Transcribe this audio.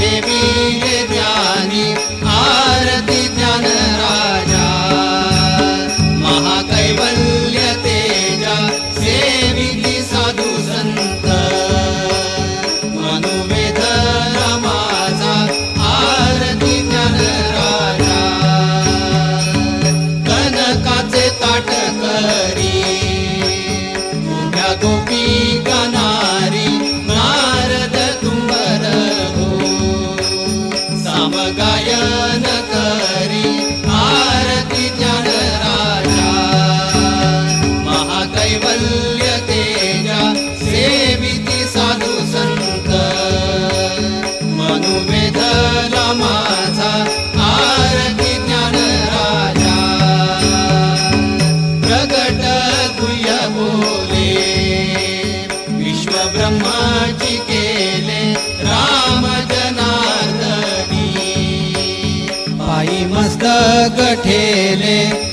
ठेविले ज्ञानी आरती ज्ञान राजा महाकैवल्य तेजा सेविती साधू संत मनुवेद रामाचा आरती ज्ञान राजा कनकाचे ताट करी उभ्या गोपी गाणारी नारद तुंबर हो सामगायन करी आरती ज्ञान राजा महाकैवल्य तेजा सेविती साधू संत मनुवेद रामाचा आरती ज्ञान राजा प्रगट गुह्य बोले विश्व ब्रह्माची केले राम जनार्दनी पायी मस्तक ठेले